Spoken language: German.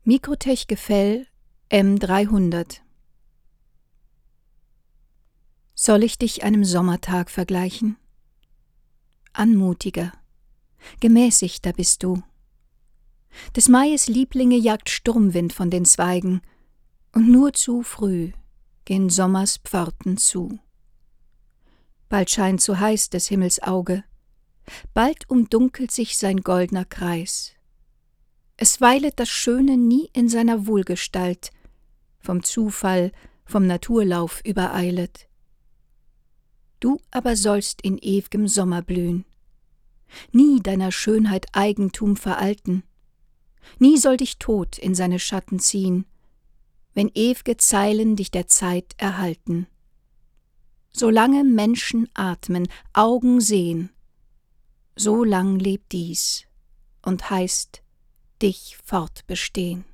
Mikrotech Gefell M300. Soll ich dich einem Sommertag vergleichen? Anmutiger, gemäßigter bist du. Des Maies Lieblinge jagt Sturmwind von den Zweigen, und nur zu früh gehen Sommers Pforten zu. Bald scheint zu heiß des Himmels Auge, bald umdunkelt sich sein goldner Kreis. Es weilet das Schöne nie in seiner Wohlgestalt, vom Zufall, vom Naturlauf übereilet. Du aber sollst in ew'gem Sommer blühen, nie deiner Schönheit Eigentum veralten, nie soll dich Tod in seine Schatten ziehen, wenn ew'ge Zeilen dich der Zeit erhalten. Solange Menschen atmen, Augen sehen, so lang lebt dies und heißt dich fortbestehen.